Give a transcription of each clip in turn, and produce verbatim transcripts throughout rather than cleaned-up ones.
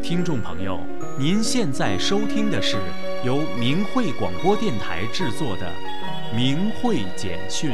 听众朋友，您现在收听的是由明慧广播电台制作的《明慧简讯》。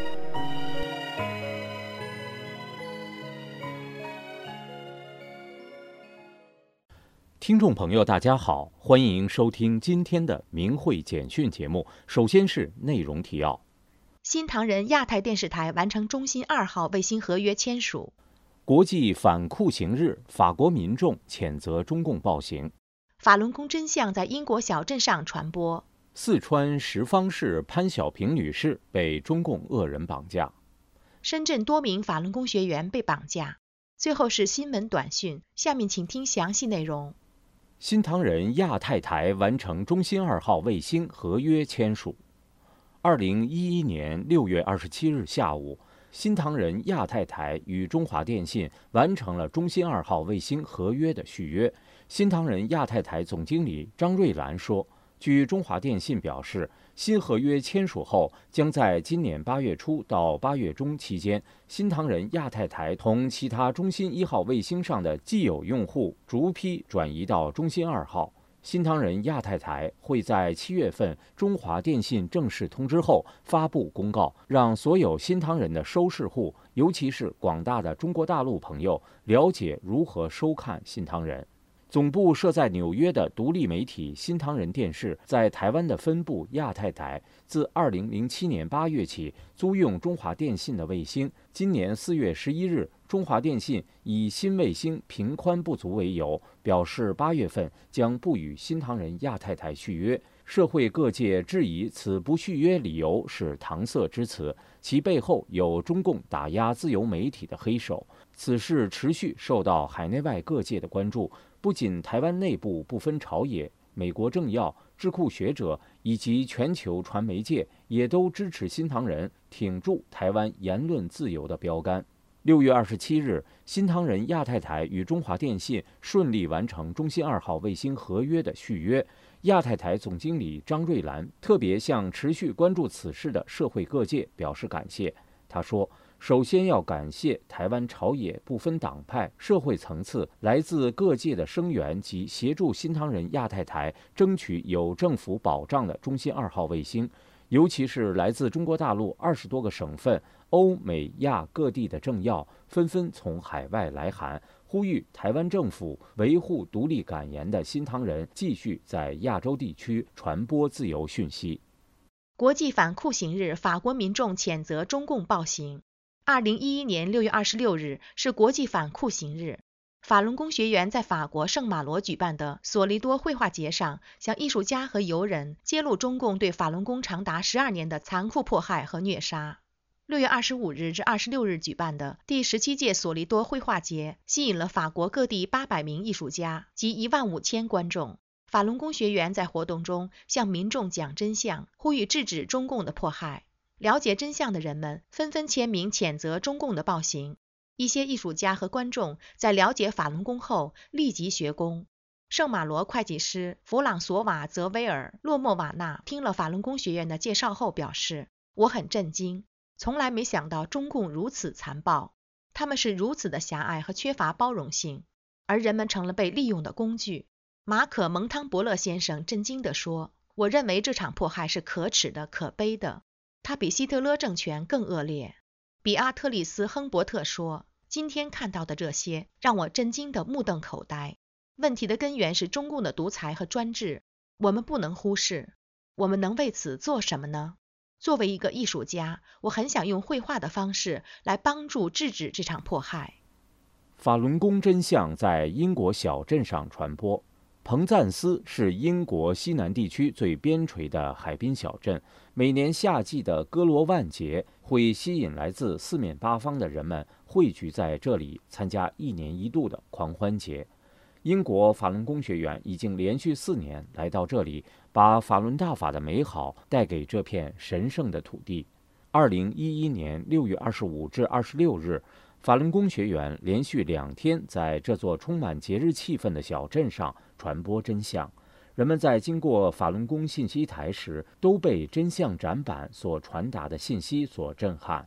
听众朋友，大家好，欢迎收听今天的《明慧简讯》节目。首先是内容提要： 新唐人亚太电视台完成中新二号卫星合约签署。 国际反酷刑日，法国民众谴责中共暴行。 法轮功真相在英国小镇上传播。 四川什邡市潘小平女士被中共恶人绑架。 深圳多名法轮功学员被绑架。最后是新闻短讯，下面请听详细内容。 新唐人亚太台完成中新二号卫星合约签署。二零一一年六月二十七日下午，新唐人亚太台与中华电信完成了中新二号卫星合约的续约。新唐人亚太台总经理张瑞兰说，据中华电信表示，新合约签署后，将在今年八月初到八月中期间，新唐人亚太台同其他中新一号卫星上的既有用户逐批转移到中新二号。新唐人亚太台会在七月份中华电信正式通知后发布公告，让所有新唐人的收视户，尤其是广大的中国大陆朋友了解如何收看新唐人。总部设在纽约的独立媒体新唐人电视在台湾的分部亚太台，自二零零七年八月起租用中华电信的卫星。今年四月十一日，中华电信以新卫星频宽不足为由，表示八月份将不与新唐人亚太台续约。社会各界质疑此不续约理由是搪塞之词，其背后有中共打压自由媒体的黑手。此事持续受到海内外各界的关注，不仅台湾内部不分朝野，美国政要、智库学者以及全球传媒界也都支持新唐人挺住台湾言论自由的标杆。六月二十七日，新唐人亚太台与中华电信顺利完成中新二号卫星合约的续约。亚太台总经理张瑞兰特别向持续关注此事的社会各界表示感谢。他说，首先要感谢台湾朝野不分党派、社会层次来自各界的声援及协助新唐人亚太台争取有政府保障的中新二号卫星，尤其是来自中国大陆二十多个省份、欧美亚各地的政要纷纷从海外来函，呼吁台湾政府维护独立感言的新唐人继续在亚洲地区传播自由讯息。 国际反酷刑日，法国民众谴责中共暴行。二零一一年六月二十六日是国际反酷刑日。法轮功学员在法国圣马罗举办的索利多绘画节上，向艺术家和游人揭露中共对法轮功长达十二年的残酷迫害和虐杀。六月二十五日至二十六日举办的第十七届索利多绘画节，吸引了法国各地八百名艺术家及一万五千观众。法轮功学员在活动中向民众讲真相，呼吁制止中共的迫害。了解真相的人们纷纷签名谴责中共的暴行。一些艺术家和观众在了解法轮功后立即学功。圣马罗会计师弗朗索瓦·泽维尔·洛莫瓦纳听了法轮功学院的介绍后表示，我很震惊，从来没想到中共如此残暴，他们是如此的狭隘和缺乏包容性，而人们成了被利用的工具。马可·蒙汤伯勒先生震惊地说，我认为这场迫害是可耻的、可悲的，它比希特勒政权更恶劣。比阿特里斯·亨伯特说，今天看到的这些让我震惊得目瞪口呆。问题的根源是中共的独裁和专制，我们不能忽视。我们能为此做什么呢？作为一个艺术家，我很想用绘画的方式来帮助制止这场迫害。 法轮功真相在英国小镇上传播。彭赞斯是英国西南地区最边陲的海滨小镇，每年夏季的戈罗万节会吸引来自四面八方的人们汇聚在这里参加一年一度的狂欢节。英国法轮功学员已经连续四年来到这里，把法轮大法的美好带给这片神圣的土地。二零一一年六月二十五至二十六日，法轮功学员连续两天在这座充满节日气氛的小镇上传播真相。人们在经过法轮功信息台时，都被真相展板所传达的信息所震撼。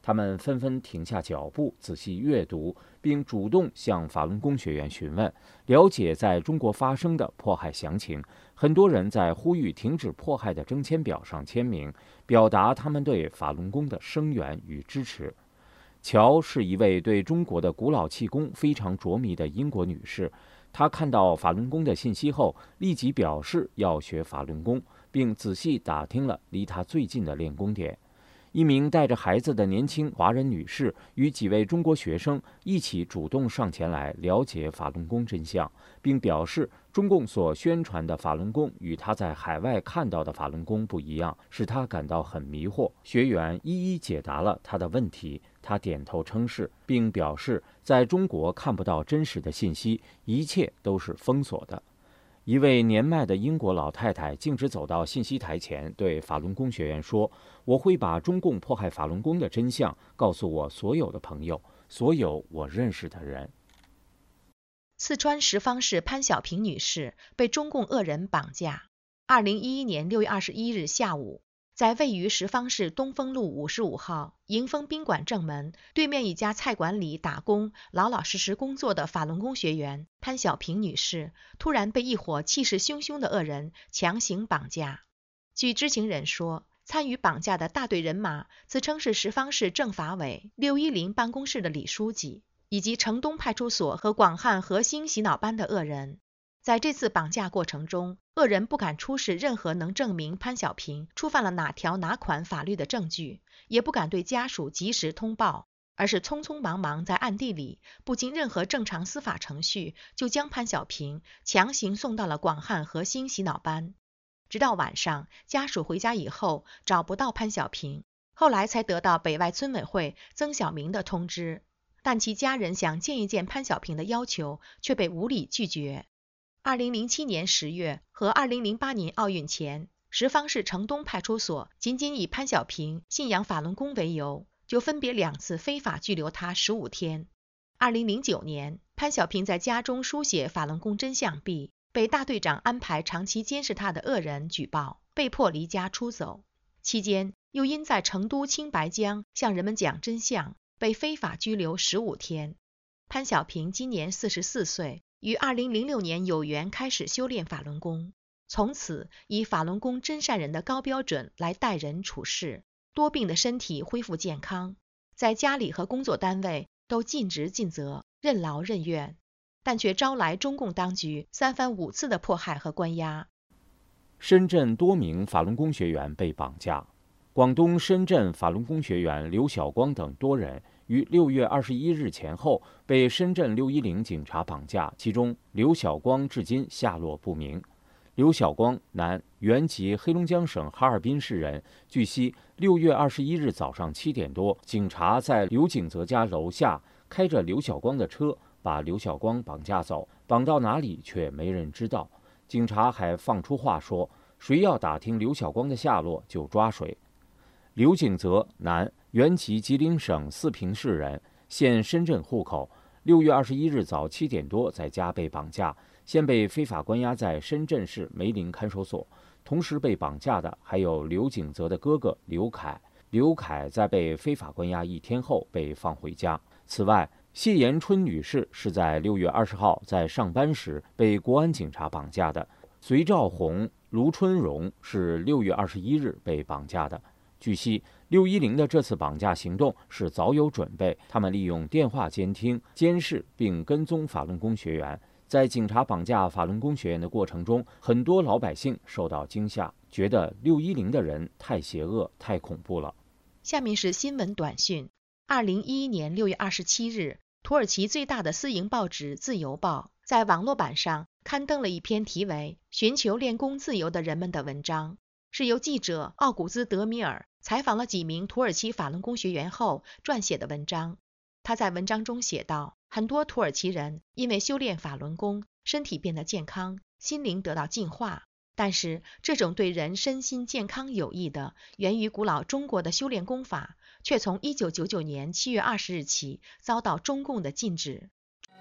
他们纷纷停下脚步，仔细阅读，并主动向法轮功学员询问，了解在中国发生的迫害详情。很多人在呼吁停止迫害的征签表上签名，表达他们对法轮功的声援与支持。乔是一位对中国的古老气功非常着迷的英国女士，她看到法轮功的信息后，立即表示要学法轮功，并仔细打听了离她最近的练功点。一名带着孩子的年轻华人女士与几位中国学生一起主动上前来了解法轮功真相，并表示中共所宣传的法轮功与她在海外看到的法轮功不一样，使她感到很迷惑。学员一一解答了她的问题，她点头称是，并表示在中国看不到真实的信息，一切都是封锁的。一位年迈的英国老太太径直走到信息台前，对法轮功学员说：“我会把中共迫害法轮功的真相告诉我所有的朋友，所有我认识的人。” 四川什邡市潘小平女士被中共恶人绑架。二零一一年六月二十一日下午，在位于什邡市东风路五十五号迎风宾馆正门对面一家菜馆里打工、老老实实工作的法轮功学员潘小平女士，突然被一伙气势汹汹的恶人强行绑架。据知情人说，参与绑架的大队人马自称是什邡市政法委六一零办公室的李书记，以及城东派出所和广汉核心洗脑班的恶人。在这次绑架过程中，恶人不敢出示任何能证明潘小平触犯了哪条哪款法律的证据，也不敢对家属及时通报，而是匆匆忙忙在暗地里，不经任何正常司法程序，就将潘小平强行送到了广汉核心洗脑班。直到晚上，家属回家以后找不到潘小平，后来才得到北外村委会曾小明的通知，但其家人想见一见潘小平的要求却被无理拒绝。二零零七年十月和二零零八年奥运前，什邡市城东派出所仅仅以潘小平信仰法轮功为由，就分别两次非法拘留他十五天。二零零九年，潘小平在家中书写法轮功真相壁，被大队长安排长期监视他的恶人举报，被迫离家出走。期间又因在成都青白江向人们讲真相，被非法拘留十五天。潘小平今年四十四岁，于二零零六年有缘开始修炼法轮功，从此以法轮功真善人的高标准来待人处事，多病的身体恢复健康，在家里和工作单位都尽职尽责，任劳任怨，但却招来中共当局三番五次的迫害和关押。 深圳多名法轮功学员被绑架。广东深圳法轮功学员刘晓光等多人于六月二十一日前后被深圳六一零警察绑架，其中刘晓光至今下落不明。刘晓光，男，原籍黑龙江省哈尔滨市人。据悉，六月二十一日早上七点多，警察在刘景泽家楼下开着刘晓光的车，把刘晓光绑架走，绑到哪里却没人知道。警察还放出话说，谁要打听刘晓光的下落就抓谁。刘景泽，男，原籍吉林省四平市人，现深圳户口。六月二十一日早七点多在家被绑架，现被非法关押在深圳市梅林看守所。同时被绑架的还有刘景泽的哥哥刘凯。刘凯在被非法关押一天后被放回家。此外，谢延春女士是在六月二十号在上班时被国安警察绑架的。隋兆红、卢春荣是六月二十一日被绑架的。据悉，六一零的这次绑架行动是早有准备，他们利用电话监听、监视并跟踪法轮功学员。在警察绑架法轮功学员的过程中，很多老百姓受到惊吓，觉得六一零的人太邪恶、太恐怖了。 下面是新闻短讯。二零一一年六月二十七日，土耳其最大的私营报纸《自由报》在网络版上刊登了一篇题为《寻求练功自由的人们》的文章，是由记者奥古兹德米尔采访了几名土耳其法轮功学员后撰写的文章。他在文章中写道，很多土耳其人因为修炼法轮功，身体变得健康，心灵得到净化。但是这种对人身心健康有益的、源于古老中国的修炼功法，却从一九九九年七月二十日起遭到中共的禁止。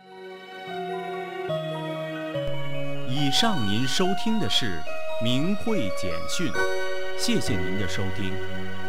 以上您收听的是明慧简讯，谢谢您的收听。